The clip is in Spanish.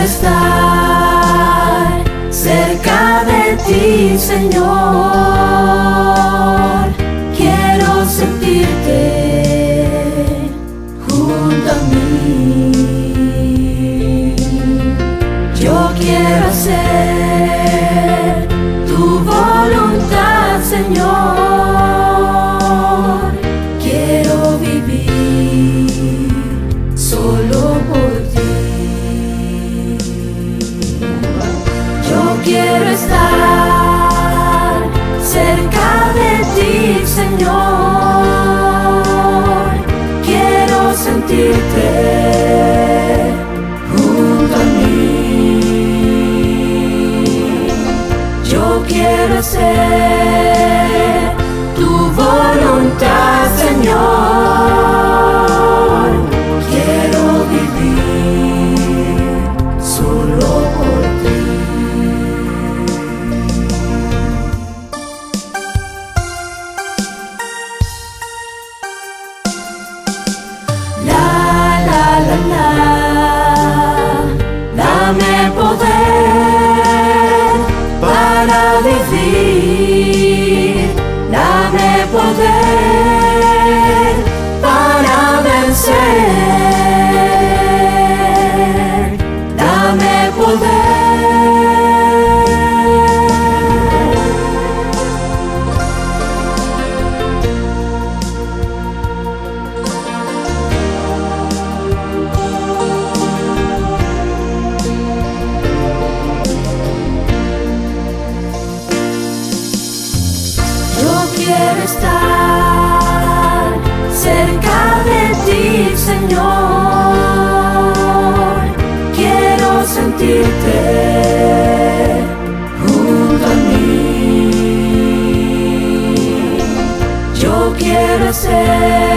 estar cerca de ti, Señor. Quiero sentirte junto a mí. Yo quiero hacer tu voluntad, Señor. Quiero vivir solo por ti. Yo quiero estar cerca de ti, Señor. Quiero sentirte junto a mí. Yo quiero hacer tu voluntad, Señor. Quiero vivir solo por ti. Dame poder para vivir, dame poder para vencer, dame poder. Quiero estar cerca de ti, Señor. Quiero sentirte junto a mí. Yo quiero ser